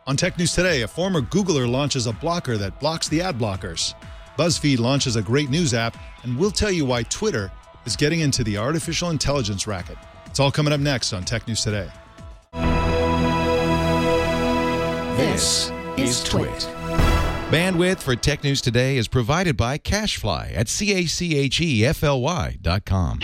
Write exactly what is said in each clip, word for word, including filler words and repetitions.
On Tech News Today, a former Googler launches a blocker that blocks the ad blockers. BuzzFeed launches a great news app, and we'll tell you why Twitter is getting into the artificial intelligence racket. It's all coming up next on Tech News Today. This is Twit. Bandwidth for Tech News Today is provided by CacheFly at C A C H E F L Y dot com.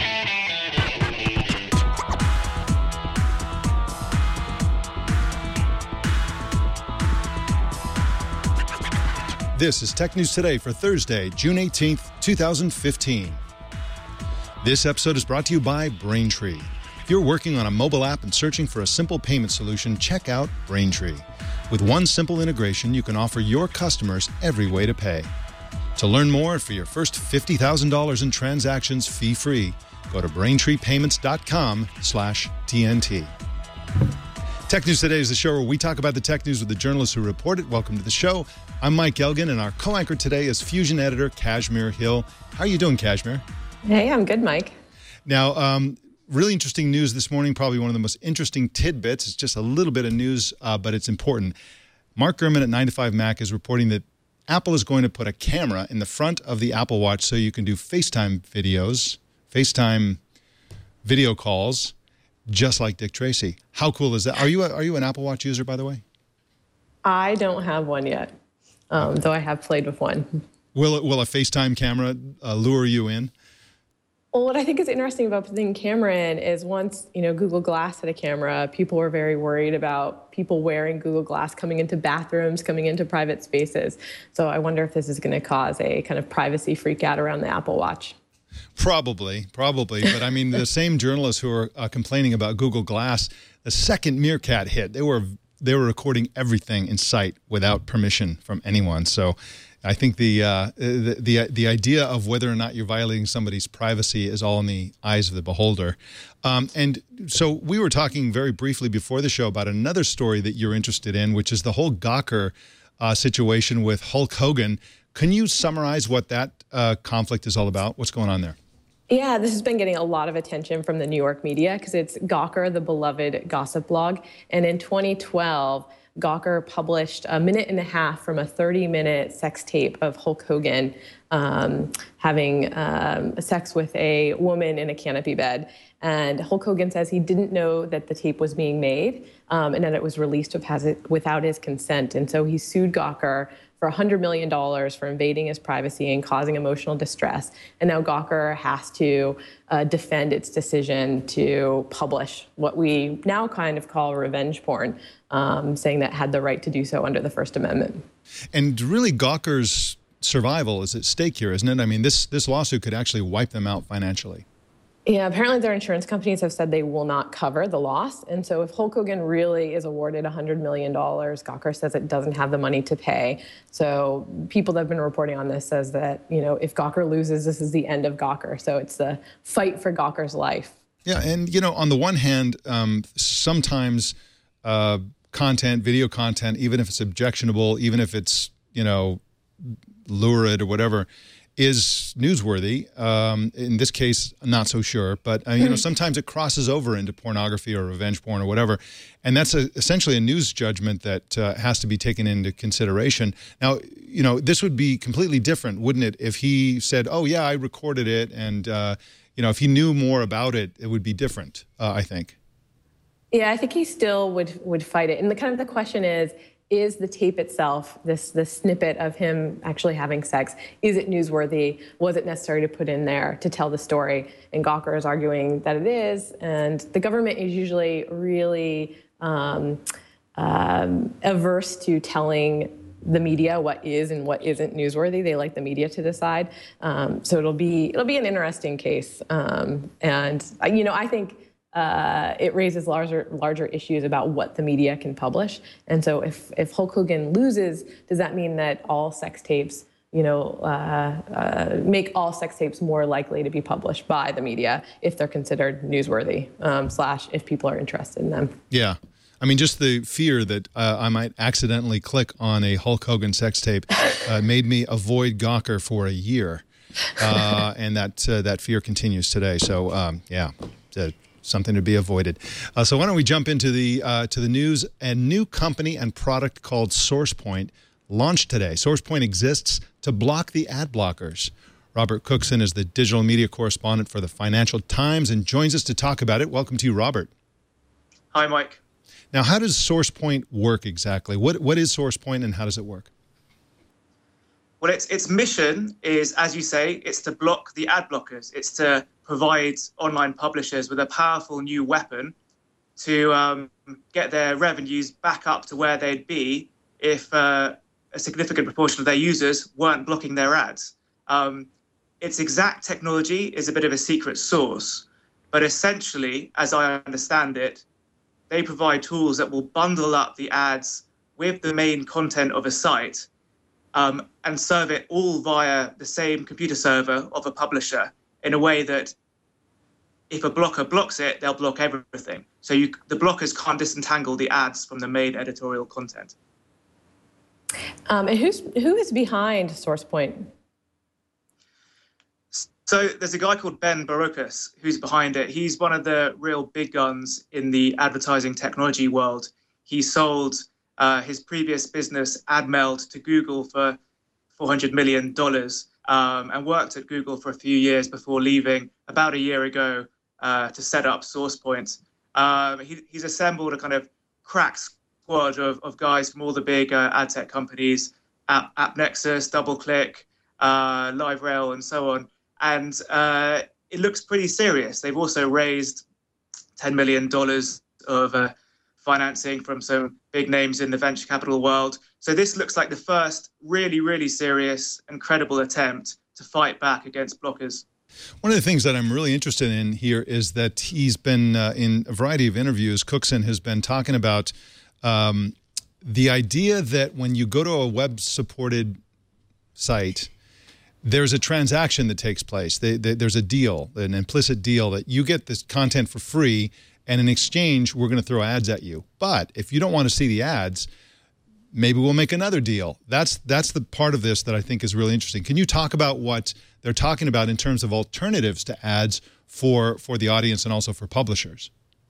This is Tech News Today for Thursday, June eighteenth, twenty fifteen. This episode is brought to you by Braintree. If you're working on a mobile app and searching for a simple payment solution, check out Braintree. With one simple integration, you can offer your customers every way to pay. To learn more, for your first fifty thousand dollars in transactions fee-free, go to braintree payments dot com slash T N T. Tech News Today is the show where we talk about the tech news with the journalists who report it. Welcome to the show. I'm Mike Elgin, and our co-anchor today is Fusion editor Kashmir Hill. How are you doing, Kashmir? Hey, I'm good, Mike. Now, um, really interesting news this morning, probably one of the most interesting tidbits. It's just a little bit of news, uh, but it's important. Mark Gurman at nine to five Mac is reporting that Apple is going to put a camera in the front of the Apple Watch so you can do FaceTime videos, FaceTime video calls, just like Dick Tracy. How cool is that? Are you a, are you an Apple Watch user, by the way? I don't have one yet, um, though I have played with one. Will it, will a FaceTime camera uh, lure you in? Well, what I think is interesting about putting a camera in is once, you know, Google Glass had a camera, people were very worried about people wearing Google Glass coming into bathrooms, coming into private spaces. So I wonder if this is going to cause a kind of privacy freak out around the Apple Watch. Probably, probably. But I mean, the same journalists who are uh, complaining about Google Glass, the second Meerkat hit, they were they were recording everything in sight without permission from anyone. So I think the, uh, the the the idea of whether or not you're violating somebody's privacy is all in the eyes of the beholder. Um, and so we were talking very briefly before the show about another story that you're interested in, which is the whole Gawker uh, situation with Hulk Hogan. Can you summarize what that uh, conflict is all about? What's going on there? Yeah, this has been getting a lot of attention from the New York media because it's Gawker, the beloved gossip blog. And in twenty twelve, Gawker published a minute and a half from a thirty minute sex tape of Hulk Hogan um, having um, sex with a woman in a canopy bed. And Hulk Hogan says he didn't know that the tape was being made um, and that it was released without his consent. And so he sued Gawker for one hundred million dollars for invading his privacy and causing emotional distress. And now Gawker has to uh, defend its decision to publish what we now kind of call revenge porn, um, saying that it had the right to do so under the First Amendment. And really, Gawker's survival is at stake here, isn't it? I mean, this, this lawsuit could actually wipe them out financially. Yeah, apparently their insurance companies have said they will not cover the loss. And so if Hulk Hogan really is awarded one hundred million dollars, Gawker says it doesn't have the money to pay. So people that have been reporting on this says that, you know, if Gawker loses, this is the end of Gawker. So it's the fight for Gawker's life. Yeah, and, you know, on the one hand, um, sometimes uh, content, video content, even if it's objectionable, even if it's, you know, lurid or whatever, is newsworthy. Um, in this case, not so sure. But, uh, you know, sometimes it crosses over into pornography or revenge porn or whatever. And that's a, essentially a news judgment that uh, has to be taken into consideration. Now, you know, this would be completely different, wouldn't it, if he said, oh, yeah, I recorded it. And, uh, you know, if he knew more about it, it would be different, uh, I think. Yeah, I think he still would, would fight it. And the kind of the question is, is the tape itself, this, this snippet of him actually having sex, is it newsworthy? Was it necessary to put in there to tell the story? And Gawker is arguing that it is. And the government is usually really um, um, averse to telling the media what is and what isn't newsworthy. They like the media to decide. Um, so it'll be it'll be an interesting case. Um, and you know, I think uh, it raises larger larger issues about what the media can publish. And so if if Hulk Hogan loses, does that mean that all sex tapes, you know, uh, uh, make all sex tapes more likely to be published by the media if they're considered newsworthy, um, slash if people are interested in them? Yeah. I mean, just the fear that uh, I might accidentally click on a Hulk Hogan sex tape uh, made me avoid Gawker for a year. Uh, and that uh, that fear continues today. So, um, yeah, uh, something to be avoided. Uh, so why don't we jump into the uh, to the news? A new company and product called SourcePoint launched today. SourcePoint exists to block the ad blockers. Robert Cookson is the digital media correspondent for the Financial Times and joins us to talk about it. Welcome to you, Robert. Hi, Mike. Now, how does SourcePoint work exactly? What What is SourcePoint and how does it work? Well, its its mission is, as you say, it's to block the ad blockers. It's to provide online publishers with a powerful new weapon to um, get their revenues back up to where they'd be if uh, a significant proportion of their users weren't blocking their ads. Um, its exact technology is a bit of a secret sauce, but essentially, as I understand it, they provide tools that will bundle up the ads with the main content of a site um, and serve it all via the same computer server of a publisher in a way that if a blocker blocks it, they'll block everything. So you, the blockers can't disentangle the ads from the main editorial content. Um, and who's, who is behind SourcePoint? So there's a guy called Ben Barocas who's behind it. He's one of the real big guns in the advertising technology world. He sold uh, his previous business, AdMeld, to Google for four hundred million dollars um, and worked at Google for a few years before leaving about a year ago uh, to set up SourcePoint. Um, he, he's assembled a kind of crack squad of, of guys from all the big uh, ad tech companies, App, AppNexus, DoubleClick, uh, LiveRail, and so on. And uh, it looks pretty serious. They've also raised ten million dollars of uh, financing from some big names in the venture capital world. So this looks like the first really, really serious and credible attempt to fight back against blockers. One of the things that I'm really interested in here is that he's been uh, in a variety of interviews. Cookson has been talking about um, the idea that when you go to a web-supported site, there's a transaction that takes place. They, they, there's a deal, an implicit deal that you get this content for free, and in exchange, we're going to throw ads at you. But if you don't want to see the ads, maybe we'll make another deal. That's that's the part of this that I think is really interesting. Can you talk about what they're talking about in terms of alternatives to ads for, for the audience and also for publishers?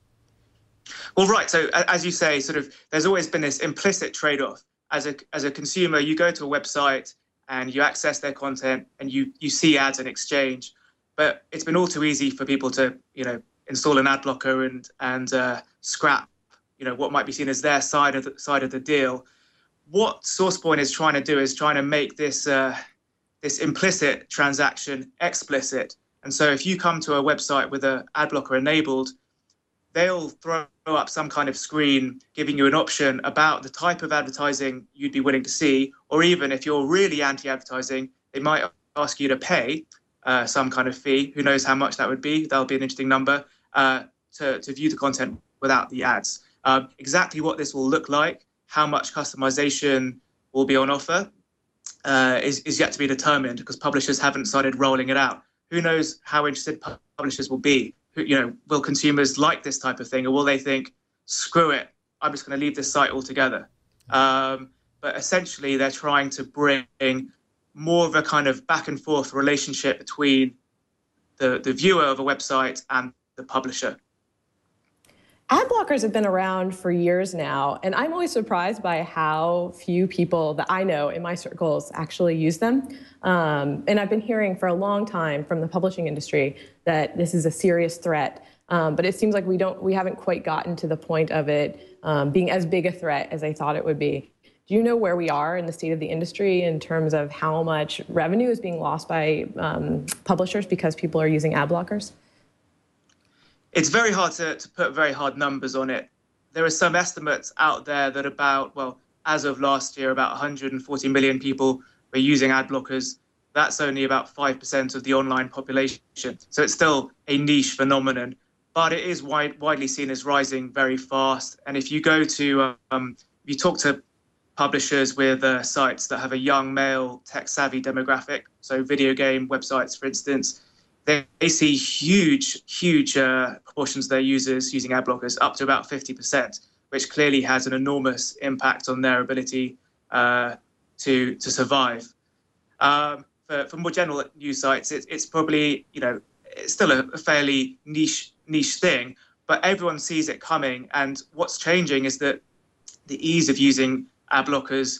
Well, right. So as you say, sort of, there's always been this implicit trade-off. As a as a consumer, you go to a website and you access their content and you you see ads in exchange. But it's been all too easy for people to, you know, install an ad blocker and and uh, scrap, you know, what might be seen as their side of the side of the deal. What SourcePoint is trying to do is trying to make this uh, this implicit transaction explicit. And so if you come to a website with an ad blocker enabled, they'll throw up some kind of screen giving you an option about the type of advertising you'd be willing to see, or even if you're really anti-advertising, they might ask you to pay uh, some kind of fee. Who knows how much that would be? That'll be an interesting number uh, to, to view the content without the ads. Um, exactly what this will look like, how much customization will be on offer uh, is, is yet to be determined because publishers haven't started rolling it out. Who knows how interested publishers will be? You know, will consumers like this type of thing, or will they think, screw it, I'm just going to leave this site altogether? Um, but essentially, they're trying to bring more of a kind of back and forth relationship between the, the viewer of a website and the publisher. Ad blockers have been around for years now, and I'm always surprised by how few people that I know in my circles actually use them. Um, and I've been hearing for a long time from the publishing industry that this is a serious threat. Um, but it seems like we don't, we haven't quite gotten to the point of it um, being as big a threat as I thought it would be. Do you know where we are in the state of the industry in terms of how much revenue is being lost by um, publishers because people are using ad blockers? It's very hard to, to put very hard numbers on it. There are some estimates out there that about, well, as of last year, about one hundred forty million people were using ad blockers. That's only about five percent of the online population. So it's still a niche phenomenon, but it is wide, widely seen as rising very fast. And if you go to, um, if you talk to publishers with uh, sites that have a young male tech-savvy demographic, so video game websites, for instance, They, they see huge, huge uh, proportions of their users using ad blockers, up to about fifty percent, which clearly has an enormous impact on their ability uh, to to survive. Um, for, for more general news sites, it, it's probably, you know, it's still a, a fairly niche niche thing, but everyone sees it coming. And what's changing is that the ease of using ad blockers,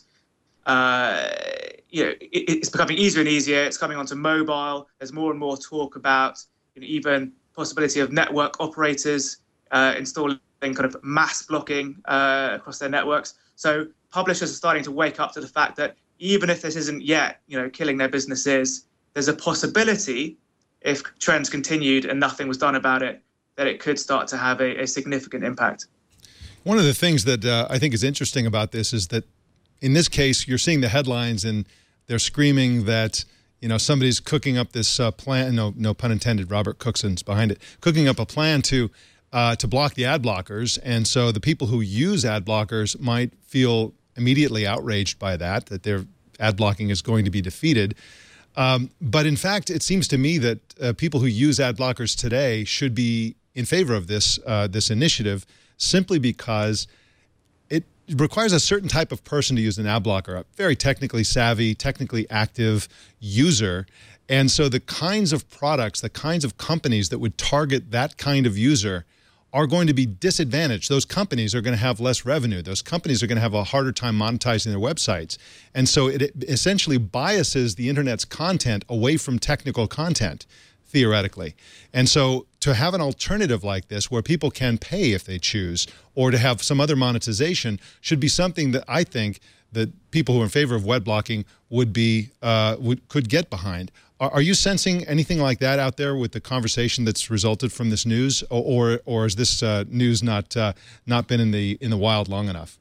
uh, you know, it, it's becoming easier and easier. It's coming onto mobile. There's more and more talk about, you know, even possibility of network operators uh, installing kind of mass blocking uh, across their networks. So publishers are starting to wake up to the fact that even if this isn't yet, you know, killing their businesses, there's a possibility, if trends continued and nothing was done about it, that it could start to have a, a significant impact. One of the things that uh, I think is interesting about this is that in this case, you're seeing the headlines and they're screaming that, you know, somebody's cooking up this uh, plan, no no pun intended, Robert Cookson's behind it, cooking up a plan to uh, to block the ad blockers. And so the people who use ad blockers might feel immediately outraged by that, that their ad blocking is going to be defeated. Um, but in fact, it seems to me that uh, people who use ad blockers today should be in favor of this uh, this initiative, simply because it requires a certain type of person to use an ad blocker, a very technically savvy, technically active user. And so the kinds of products, the kinds of companies that would target that kind of user are going to be disadvantaged. Those companies are going to have less revenue. Those companies are going to have a harder time monetizing their websites. And so it essentially biases the internet's content away from technical content, theoretically. And so to have an alternative like this where people can pay if they choose, or to have some other monetization, should be something that I think that people who are in favor of web blocking would be uh, would could get behind. Are, are you sensing anything like that out there with the conversation that's resulted from this news, or or, or is this uh, news not uh, not been in the in the wild long enough?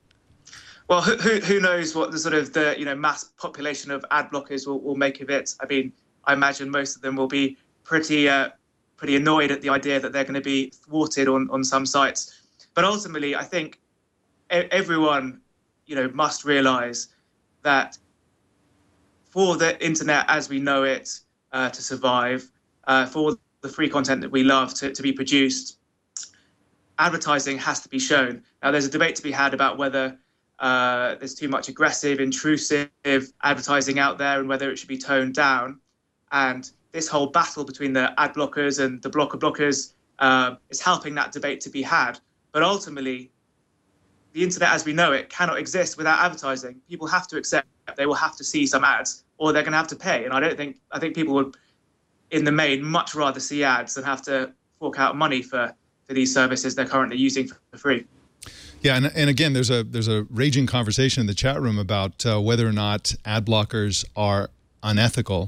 Well, who who, who knows what the sort of the you know mass population of ad blockers will, will make of it? I mean, I imagine most of them will be pretty uh, pretty annoyed at the idea that they're going to be thwarted on on some sites. But ultimately, I think everyone, you know, must realize that for the internet as we know it uh, to survive, uh, for the free content that we love to, to be produced, advertising has to be shown. Now, there's a debate to be had about whether uh, there's too much aggressive, intrusive advertising out there and whether it should be toned down. And this whole battle between the ad blockers and the blocker blockers uh, is helping that debate to be had. But ultimately, the internet as we know it cannot exist without advertising. People have to accept they will have to see some ads, or they're going to have to pay. And I don't think I think people would, in the main, much rather see ads than have to fork out money for, for these services they're currently using for free. Yeah, and, and again, there's a there's a raging conversation in the chat room about uh, whether or not ad blockers are unethical.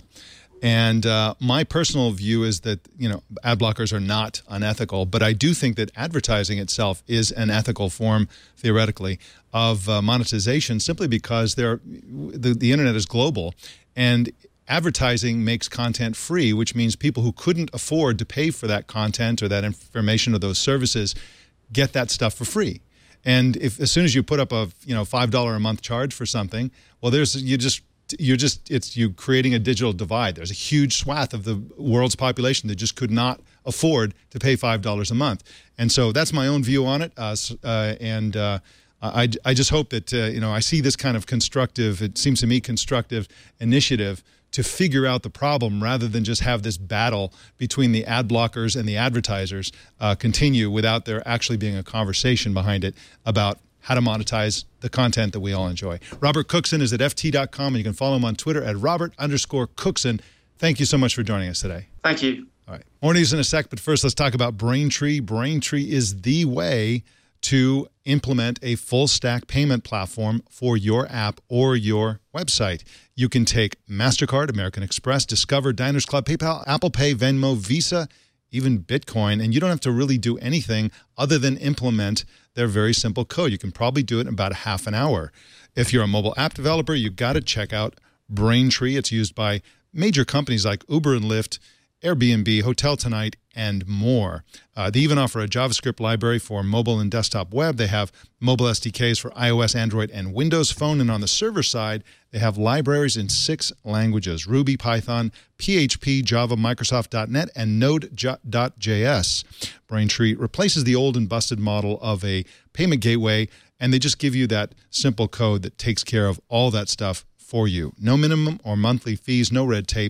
And uh, my personal view is that, you know, ad blockers are not unethical, but I do think that advertising itself is an ethical form, theoretically, of uh, monetization, simply because they're, the, the internet is global, and advertising makes content free, which means people who couldn't afford to pay for that content or that information or those services get that stuff for free. And if as soon as you put up a you know five dollars a month charge for something, well, there's you just You're just, it's you creating a digital divide. There's a huge swath of the world's population that just could not afford to pay five dollars a month. And so that's my own view on it. Uh, uh, and uh, I, I just hope that, uh, you know, I see this kind of constructive, it seems to me constructive initiative to figure out the problem rather than just have this battle between the ad blockers and the advertisers uh, continue without there actually being a conversation behind it about how to monetize the content that we all enjoy. Robert Cookson is at F T dot com, and you can follow him on Twitter at Robert underscore Cookson. Thank you so much for joining us today. Thank you. All right. More news in a sec, but first let's talk about Braintree. Braintree is the way to implement a full-stack payment platform for your app or your website. You can take MasterCard, American Express, Discover, Diners Club, PayPal, Apple Pay, Venmo, Visa, even Bitcoin, and you don't have to really do anything other than implement their very simple code. You can probably do it in about a half an hour. If you're a mobile app developer, you've got to check out Braintree. It's used by major companies like Uber and Lyft, Airbnb, Hotel Tonight, and more. Uh, they even offer a JavaScript library for mobile and desktop web. They have mobile S D Ks for iOS, Android, and Windows Phone. And on the server side, they have libraries in six languages: Ruby, Python, P H P, Java, Microsoft dot net, and Node dot J S. Braintree replaces the old and busted model of a payment gateway, and they just give you that simple code that takes care of all that stuff for you. No minimum or monthly fees, no red tape.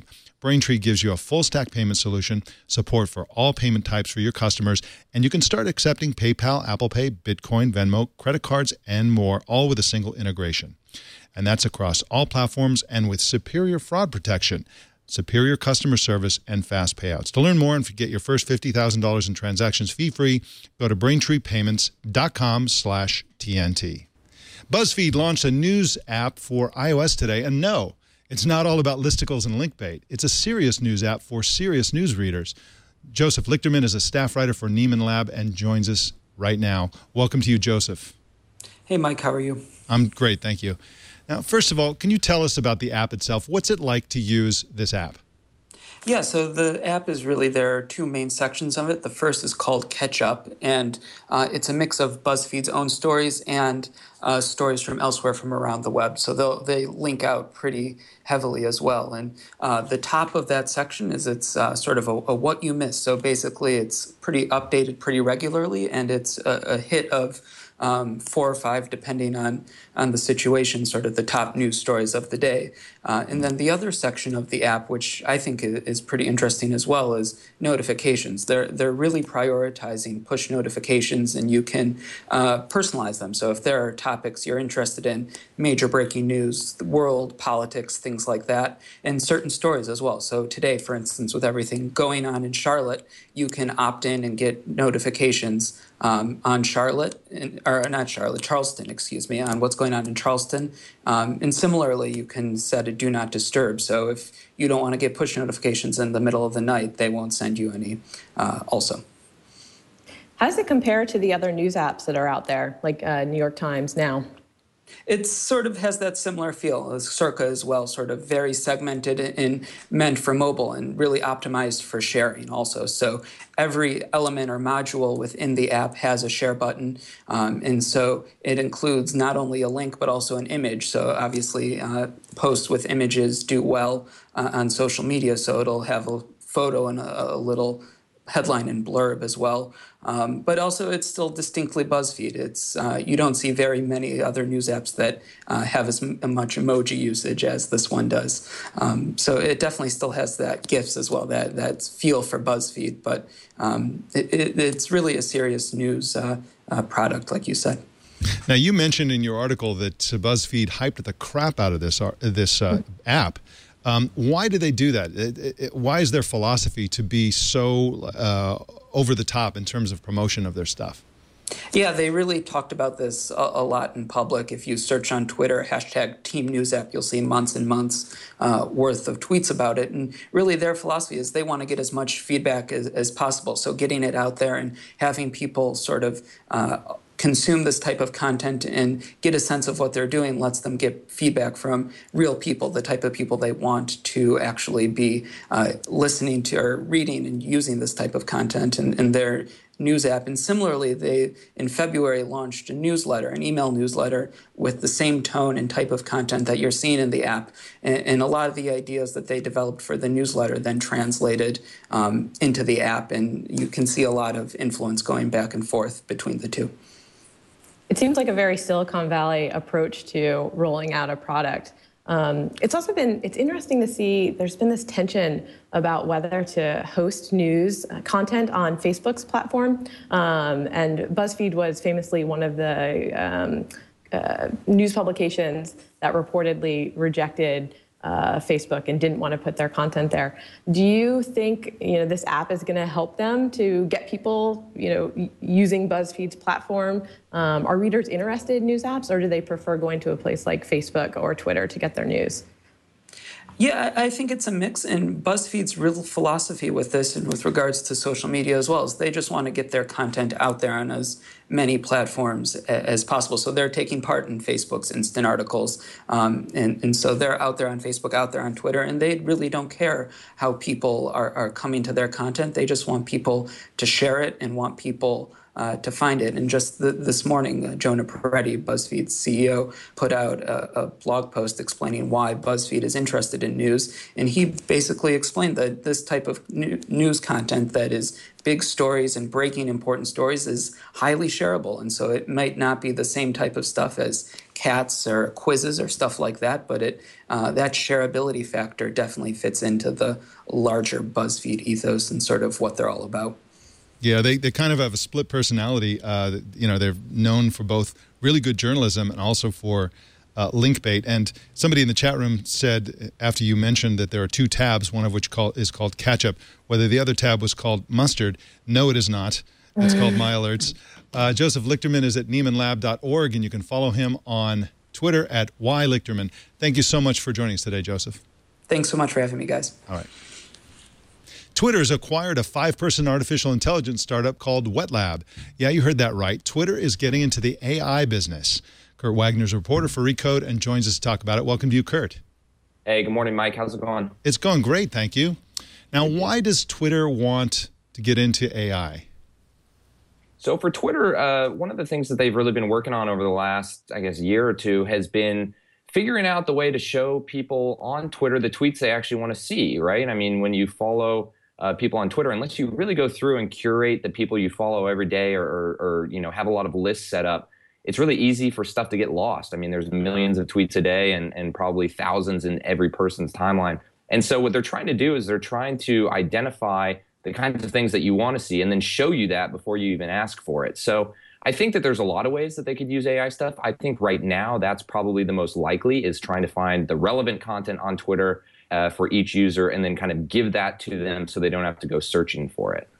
Braintree gives you a full-stack payment solution, support for all payment types for your customers, and you can start accepting PayPal, Apple Pay, Bitcoin, Venmo, credit cards, and more, all with a single integration. And that's across all platforms and with superior fraud protection, superior customer service, and fast payouts. To learn more and get your first fifty thousand dollars in transactions fee-free, go to braintreepayments.com slash TNT. BuzzFeed launched a news app for iOS today, and no, it's not all about listicles and link bait. It's a serious news app for serious news readers. Joseph Lichterman is a staff writer for Nieman Lab and joins us right now. Welcome to you, Joseph. Hey, Mike. How are you? I'm great, thank you. Now, first of all, can you tell us about the app itself? What's it like to use this app? Yeah, so the app is really, there are two main sections of it. The first is called Catch Up, and uh, it's a mix of BuzzFeed's own stories and uh, stories from elsewhere from around the web. So they'll, they link out pretty heavily as well. And uh, the top of that section is it's uh, sort of a, a what you missed. So basically it's pretty updated pretty regularly, and it's a, a hit of Um, four or five, depending on, on the situation, sort of the top news stories of the day. Uh, and then the other section of the app, which I think is, is pretty interesting as well, is notifications. They're, they're really prioritizing push notifications, and you can uh, personalize them. So if there are topics you're interested in, major breaking news, the world, politics, things like that, and certain stories as well. So today, for instance, with everything going on in Charlotte, you can opt in and get notifications Um, on Charlotte, or not Charlotte, Charleston, excuse me, on what's going on in Charleston. Um, and similarly, you can set a do not disturb. So if you don't want to get push notifications in the middle of the night, they won't send you any uh, also. How does it compare to the other news apps that are out there, like uh, New York Times Now? It sort of has that similar feel as Circa as well, sort of very segmented and meant for mobile and really optimized for sharing also. So every element or module within the app has a share button. Um, and so it includes not only a link, but also an image. So obviously uh, posts with images do well uh, on social media. So it'll have a photo and a, a little headline and blurb as well. Um, but also it's still distinctly BuzzFeed. It's uh, you don't see very many other news apps that uh, have as m- much emoji usage as this one does. Um, so it definitely still has that GIFs as well, that, that feel for BuzzFeed. But um, it, it, it's really a serious news uh, uh, product, like you said. Now, you mentioned in your article that BuzzFeed hyped the crap out of this, uh, this uh, app. Um, why do they do that? It, it, why is their philosophy to be so uh, over the top in terms of promotion of their stuff? Yeah, they really talked about this a, a lot in public. If you search on Twitter, hashtag Team News App, you'll see months and months uh, worth of tweets about it. And really their philosophy is they want to get as much feedback as, as possible. So getting it out there and having people sort of uh, consume this type of content and get a sense of what they're doing lets them get feedback from real people, the type of people they want to actually be uh, listening to or reading and using this type of content in, in their news app. And similarly, they in February launched a newsletter, an email newsletter with the same tone and type of content that you're seeing in the app. And, and a lot of the ideas that they developed for the newsletter then translated um, into the app. And you can see a lot of influence going back and forth between the two. It seems like a very Silicon Valley approach to rolling out a product. Um, it's also been, it's interesting to see there's been this tension about whether to host news content on Facebook's platform. Um, and BuzzFeed was famously one of the um, uh, news publications that reportedly rejected Uh, Facebook and didn't want to put their content there. Do you think you know this app is going to help them to get people you know using BuzzFeed's platform? Um, are readers interested in news apps, or do they prefer going to a place like Facebook or Twitter to get their news? Yeah, I think it's a mix, and BuzzFeed's real philosophy with this and with regards to social media as well is they just want to get their content out there on as many platforms as possible. So they're taking part in Facebook's instant articles, um, and, and so they're out there on Facebook, out there on Twitter, and they really don't care how people are, are coming to their content. They just want people to share it and want people Uh, to find it. And just the, this morning, uh, Jonah Peretti, BuzzFeed's C E O, put out a, a blog post explaining why BuzzFeed is interested in news. And he basically explained that this type of new, news content that is big stories and breaking important stories is highly shareable. And so it might not be the same type of stuff as cats or quizzes or stuff like that, but it uh, that shareability factor definitely fits into the larger BuzzFeed ethos and sort of what they're all about. Yeah, they, they kind of have a split personality. Uh, you know, they're known for both really good journalism and also for uh, link bait. And somebody in the chat room said, after you mentioned that there are two tabs, one of which call, is called Ketchup, whether the other tab was called Mustard. No, it is not. It's called My Alerts. Uh, Joseph Lichterman is at Nieman Lab dot org, and you can follow him on Twitter at Y Lichterman. Thank you so much for joining us today, Joseph. Thanks so much for having me, guys. All right. Twitter has acquired a five-person artificial intelligence startup called WetLab. Yeah, you heard that right. Twitter is getting into the A I business. Kurt Wagner's a reporter for Recode and joins us to talk about it. Welcome to you, Kurt. Hey, good morning, Mike. How's it going? It's going great, thank you. Now, why does Twitter want to get into A I? So for Twitter, uh, one of the things that they've really been working on over the last, I guess, year or two has been figuring out the way to show people on Twitter the tweets they actually want to see, right? I mean, when you follow uh, people on Twitter, unless you really go through and curate the people you follow every day or, or, or, you know, have a lot of lists set up, it's really easy for stuff to get lost. I mean, there's millions of tweets a day and, and probably thousands in every person's timeline. And so what they're trying to do is they're trying to identify the kinds of things that you want to see and then show you that before you even ask for it. So I think that there's a lot of ways that they could use A I stuff. I think right now that's probably the most likely, is trying to find the relevant content on Twitter uh, for each user and then kind of give that to them so they don't have to go searching for it.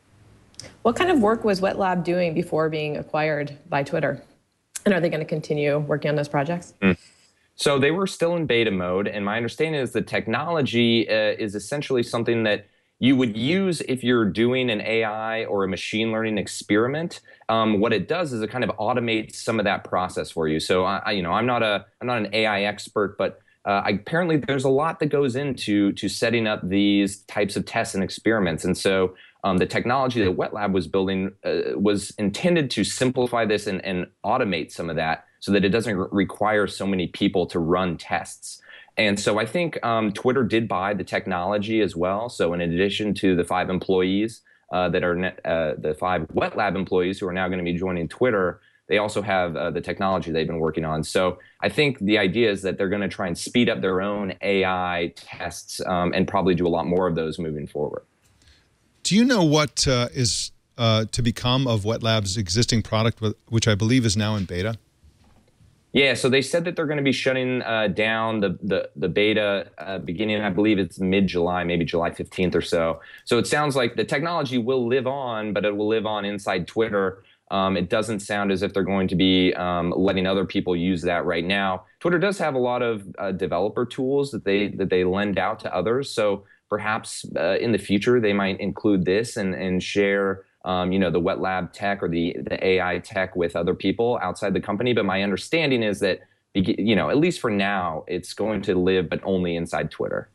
What kind of work was WetLab doing before being acquired by Twitter? And are they going to continue working on those projects? Mm. So they were still in beta mode, and my understanding is the technology uh, is essentially something that you would use if you're doing an A I or a machine learning experiment. Um, what it does is it kind of automates some of that process for you. So I, you know, I'm not a I'm not an A I expert, but uh, I, apparently there's a lot that goes into to setting up these types of tests and experiments. And so um, the technology that WetLab was building uh, was intended to simplify this and, and automate some of that, so that it doesn't re- require so many people to run tests. And so I think um, Twitter did buy the technology as well. So in addition to the five employees uh, that are net, uh, the five WetLab employees who are now going to be joining Twitter, they also have uh, the technology they've been working on. So I think the idea is that they're going to try and speed up their own A I tests um, and probably do a lot more of those moving forward. Do you know what uh, is uh, to become of WetLab's existing product, which I believe is now in beta? Yeah, so they said that they're going to be shutting uh, down the the, the beta uh, beginning, I believe it's mid-July, maybe July fifteenth or so. So it sounds like the technology will live on, but it will live on inside Twitter. Um, it doesn't sound as if they're going to be um, letting other people use that right now. Twitter does have a lot of uh, developer tools that they that they lend out to others. So perhaps uh, in the future they might include this and and share Um, you know, the WetLab tech or the, the A I tech with other people outside the company. But my understanding is that, you know, at least for now, it's going to live, but only inside Twitter.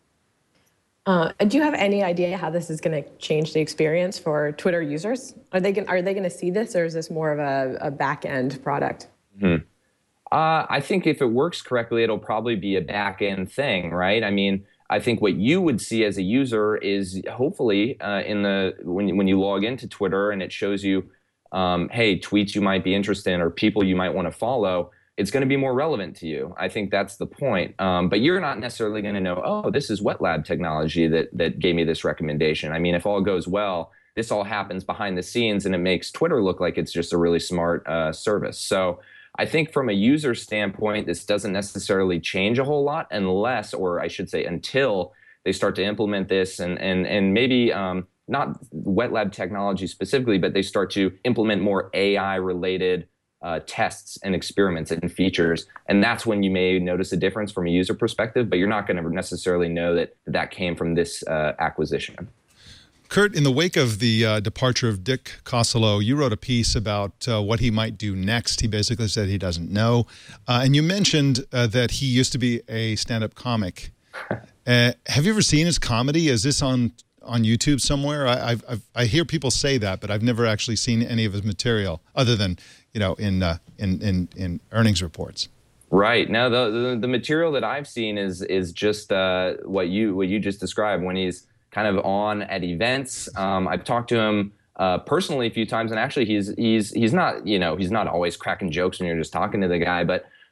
Uh, do you have any idea how this is going to change the experience for Twitter users? Are they going are they going to see this, or is this more of a, a back end product? Mm-hmm. uh, I think if it works correctly, it'll probably be a back end thing, right? I mean, I think what you would see as a user is hopefully uh, in the when you, when you log into Twitter and it shows you, um, hey, tweets you might be interested in or people you might want to follow, it's going to be more relevant to you. I think that's the point. Um, but you're not necessarily going to know, oh, this is WetLab technology that that gave me this recommendation. I mean, if all goes well, this all happens behind the scenes and it makes Twitter look like it's just a really smart uh, service. So I think from a user standpoint, this doesn't necessarily change a whole lot unless, or I should say until, they start to implement this and and and maybe um, not WetLab technology specifically, but they start to implement more A I-related uh, tests and experiments and features. And that's when you may notice a difference from a user perspective, but you're not going to necessarily know that that came from this uh, acquisition. Kurt, in the wake of the uh, departure of Dick Costolo, you wrote a piece about uh, what he might do next. He basically said he doesn't know. Uh, and you mentioned uh, that he used to be a stand-up comic. Uh, have you ever seen his comedy? Is this on on YouTube somewhere? I I've, I've, I hear people say that, but I've never actually seen any of his material other than, you know, in uh, in, in in earnings reports. Right. No, the, the the material that I've seen is is just uh, what you what you just described when he's kind of on at events. Um, I've talked to him uh, personally a few times, and actually he's he's he's not, you know, he's not always cracking jokes when you're just talking to the guy, but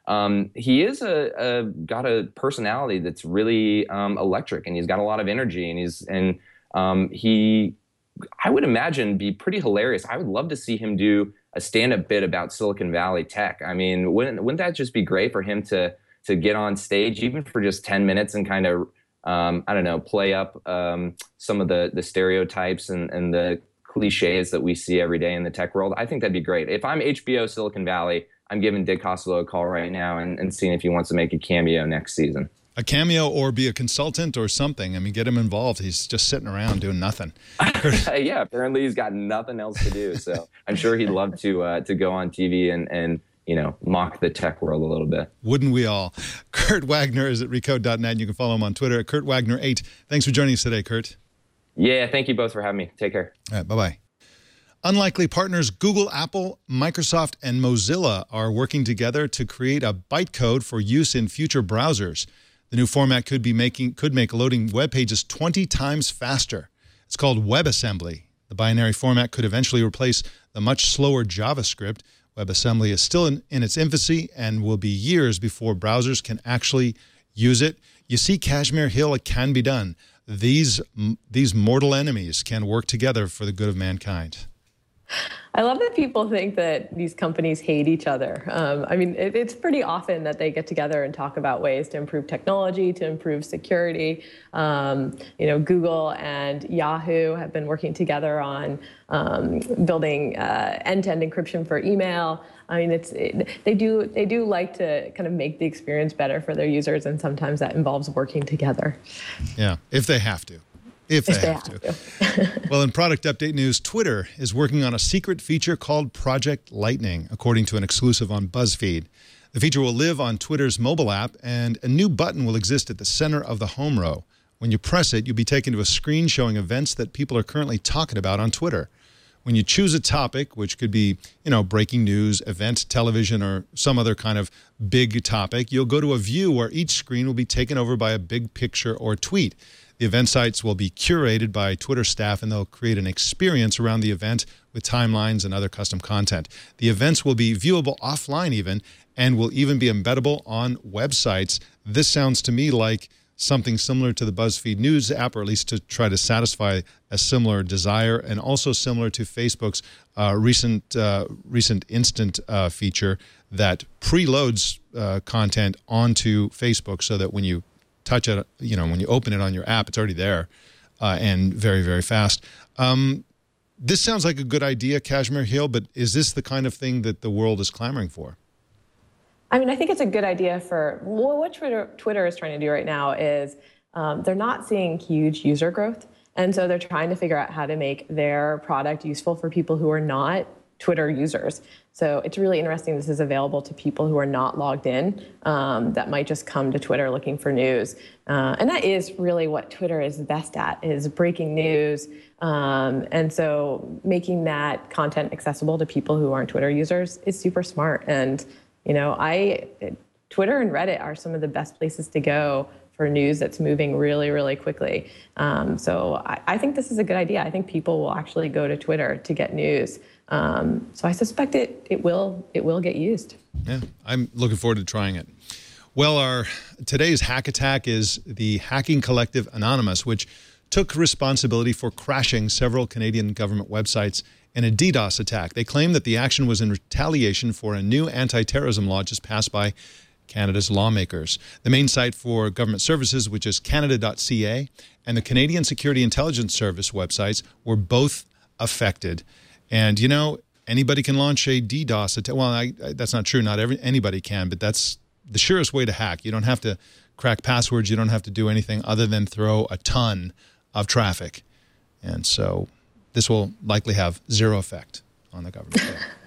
um, he is a, a got a personality that's really um, electric, and he's got a lot of energy, and he's and um, he, I would imagine, be pretty hilarious. I would love to see him do a stand-up bit about Silicon Valley tech. I mean, wouldn't wouldn't that just be great for him to to get on stage, even for just ten minutes, and kind of um, I don't know, play up um, some of the the stereotypes and and the cliches that we see every day in the tech world? I think that'd be great. If I'm H B O Silicon Valley, I'm giving Dick Costolo a call right now and, and seeing if he wants to make a cameo next season. A cameo or be a consultant or something. I mean, get him involved. He's just sitting around doing nothing. Yeah, apparently he's got nothing else to do. So I'm sure he'd love to uh, to go on T V and, and you know, mock the tech world a little bit. Wouldn't we all? Kurt Wagner is at recode dot net. You can follow him on Twitter at Kurt Wagner eight. Thanks for joining us today, Kurt. Yeah, thank you both for having me. Take care. All right, bye-bye. Unlikely partners Google, Apple, Microsoft, and Mozilla are working together to create a bytecode for use in future browsers. The new format could be making could make loading web pages twenty times faster. It's called WebAssembly. The binary format could eventually replace the much slower JavaScript. WebAssembly is still in, in its infancy and will be years before browsers can actually use it. You see, Kashmir Hill, it can be done. These, these mortal enemies can work together for the good of mankind. I love that people think that these companies hate each other. Um, I mean, it, it's pretty often that they get together and talk about ways to improve technology, to improve security. Um, you know, Google and Yahoo have been working together on um, building uh, end-to-end encryption for email. I mean, it's it, they do they do like to kind of make the experience better for their users, and sometimes that involves working together. Yeah, if they have to. If they, if they have, have to. to. Well, in product update news, Twitter is working on a secret feature called Project Lightning, according to an exclusive on BuzzFeed. The feature will live on Twitter's mobile app, and a new button will exist at the center of the home row. When you press it, you'll be taken to a screen showing events that people are currently talking about on Twitter. When you choose a topic, which could be, you know, breaking news, event, television, or some other kind of big topic, you'll go to a view where each screen will be taken over by a big picture or tweet. The event sites will be curated by Twitter staff, and they'll create an experience around the event with timelines and other custom content. The events will be viewable offline even, and will even be embeddable on websites. This sounds to me like something similar to the BuzzFeed News app, or at least to try to satisfy a similar desire, and also similar to Facebook's uh, recent uh, recent instant uh, feature that preloads uh, content onto Facebook, so that when you touch it, you know, when you open it on your app, it's already there, uh, and very, very fast. Um, this sounds like a good idea, Kashmir Hill, but is this the kind of thing that the world is clamoring for? I mean, I think it's a good idea for, well, what Twitter, Twitter is trying to do right now is um, they're not seeing huge user growth. And so they're trying to figure out how to make their product useful for people who are not Twitter users. So it's really interesting this is available to people who are not logged in, um, that might just come to Twitter looking for news. Uh, and that is really what Twitter is best at, is breaking news. Um, and so making that content accessible to people who aren't Twitter users is super smart. And, you know, I Twitter and Reddit are some of the best places to go for news that's moving really, really quickly. Um, so I, I think this is a good idea. I think people will actually go to Twitter to get news. Um, so I suspect it it will it will get used. Yeah, I'm looking forward to trying it. Well, our today's hack attack is the Hacking Collective Anonymous, which took responsibility for crashing several Canadian government websites in a DDoS attack. They claim that the action was in retaliation for a new anti-terrorism law just passed by Canada's lawmakers. The main site for government services, which is canada dot c a, and the Canadian Security Intelligence Service websites were both affected. And, you know, anybody can launch a DDoS attack. Well, I, I, that's not true. Not every, anybody can, but that's the surest way to hack. You don't have to crack passwords. You don't have to do anything other than throw a ton of traffic. And so this will likely have zero effect on the government.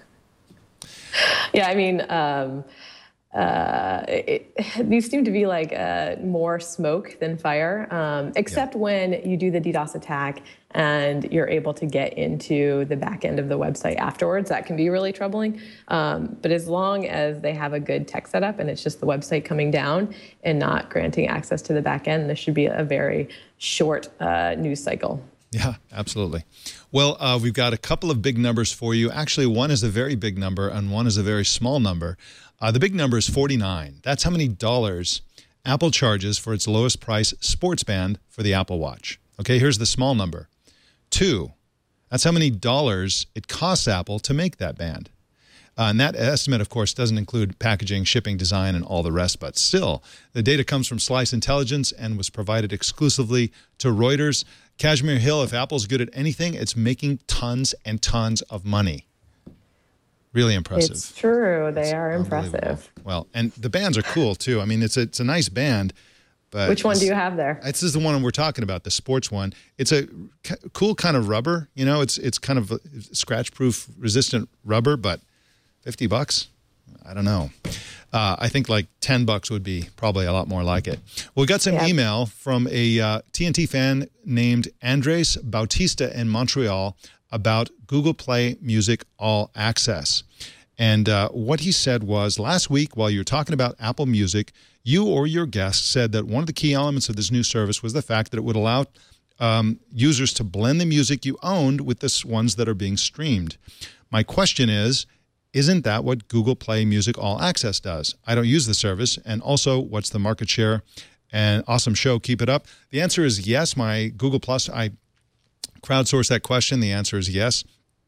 Yeah, I mean, um, uh, it, these seem to be like uh, more smoke than fire, um, except yeah. when you do the DDoS attack and you're able to get into the back end of the website afterwards. That can be really troubling. Um, but as long as they have a good tech setup and it's just the website coming down and not granting access to the back end, this should be a very short uh, news cycle. Yeah, absolutely. Well, uh, we've got a couple of big numbers for you. Actually, one is a very big number and one is a very small number. Uh, the big number is forty-nine. That's how many dollars Apple charges for its lowest price sports band for the Apple Watch. Okay, here's the small number. Two. That's how many dollars it costs Apple to make that band. Uh, and that estimate, of course, doesn't include packaging, shipping, design, and all the rest. But still, the data comes from Slice Intelligence and was provided exclusively to Reuters. Kashmir Hill, if Apple's good at anything, it's making tons and tons of money. Really impressive. It's true. They It's are impressive. Well, and the bands are cool, too. I mean, it's a, it's a nice band. But Which one do you have there? This is the one we're talking about, the sports one. It's a c- cool kind of rubber. You know, it's it's kind of scratch-proof, resistant rubber, but fifty bucks? I don't know. Uh, I think like ten bucks would be probably a lot more like it. Well, we got some Yeah. email from a uh, T N T fan named Andres Bautista in Montreal about Google Play Music All Access. And uh, what he said was, last week, while you were talking about Apple Music, you or your guest said that one of the key elements of this new service was the fact that it would allow um, users to blend the music you owned with the ones that are being streamed. My question is, isn't that what Google Play Music All Access does? I don't use the service. And also, what's the market share? And awesome show. Keep it up. The answer is yes. My Google Plus, I crowdsourced that question. The answer is yes.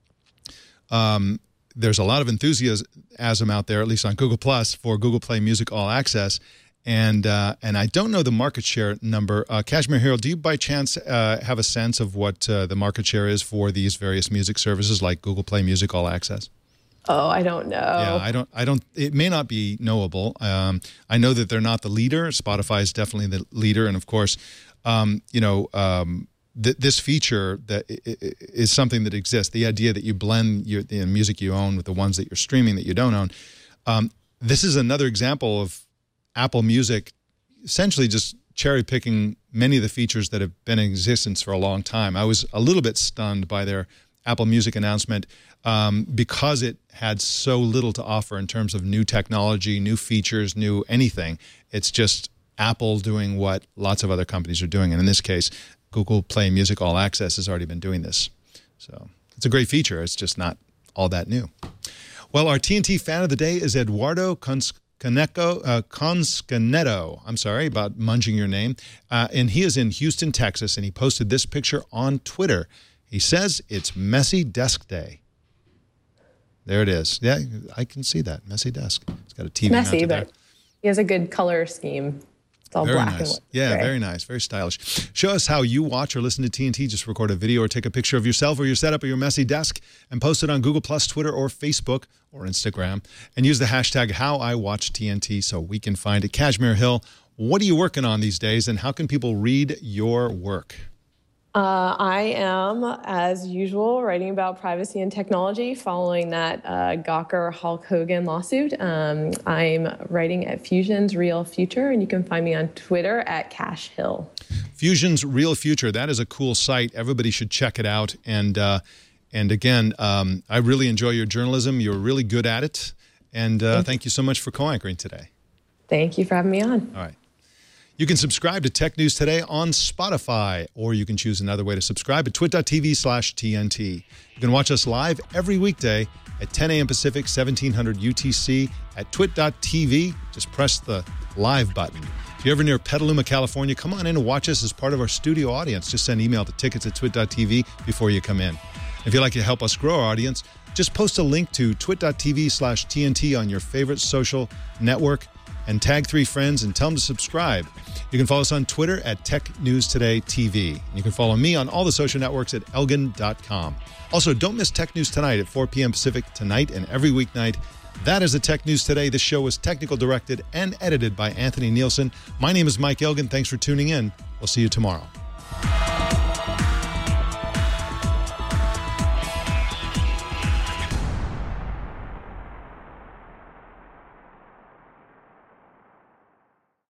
Um, there's a lot of enthusiasm out there, at least on Google Plus, for Google Play Music All Access. And uh, and I don't know the market share number. Uh, Kashmir Hill, do you by chance uh, have a sense of what uh, the market share is for these various music services like Google Play Music All Access? Oh, I don't know. Yeah, I don't. I don't. It may not be knowable. Um, I know that they're not the leader. Spotify is definitely the leader, and of course, um, you know, um, th- this feature that is something that exists. The idea that you blend your the music you own with the ones that you're streaming that you don't own. Um, this is another example of Apple Music essentially just cherry picking many of the features that have been in existence for a long time. I was a little bit stunned by their Apple Music announcement um, because it had so little to offer in terms of new technology, new features, new anything. It's just Apple doing what lots of other companies are doing. And in this case, Google Play Music All Access has already been doing this. So it's a great feature. It's just not all that new. Well, our T N T fan of the day is Eduardo Cons- Caneco, uh, Conscaneto, I'm sorry about munging your name, uh, and he is in Houston, Texas, and he posted this picture on Twitter. He says it's Messy Desk Day. There it is. Yeah, I can see that. Messy desk. It's got a T V Messy, mounted but there. he has a good color scheme. It's all Very black nice. and Yeah, gray. very nice. Very stylish. Show us how you watch or listen to T N T. Just record a video or take a picture of yourself or your setup or your messy desk and post it on Google Plus, Twitter, or Facebook or Instagram. And use the hashtag HowIWatchTNT so we can find it. Kashmir Hill, what are you working on these days, and how can people read your work? Uh, I am, as usual, writing about privacy and technology following that uh, Gawker Hulk Hogan lawsuit. Um, I'm writing at Fusion's Real Future, and you can find me on Twitter at Cash Hill. Fusion's Real Future. That is a cool site. Everybody should check it out. And uh, and again, um, I really enjoy your journalism. You're really good at it. And uh, thank, thank you so much for co-anchoring today. Thank you for having me on. All right. You can subscribe to Tech News Today on Spotify, or you can choose another way to subscribe at twit.tv slash TNT. You can watch us live every weekday at ten a.m. Pacific, seventeen hundred U T C at twit.tv. Just press the live button. If you're ever near Petaluma, California, come on in and watch us as part of our studio audience. Just send email to tickets at twit.tv before you come in. If you'd like to help us grow our audience, just post a link to twit.tv slash TNT on your favorite social network and tag three friends and tell them to subscribe. You can follow us on Twitter at Tech News Today T V. You can follow me on all the social networks at elgin dot com. Also, don't miss Tech News Tonight at four p.m. Pacific tonight and every weeknight. That is the Tech News Today. This show was technical directed and edited by Anthony Nielsen. My name is Mike Elgin. Thanks for tuning in. We'll see you tomorrow.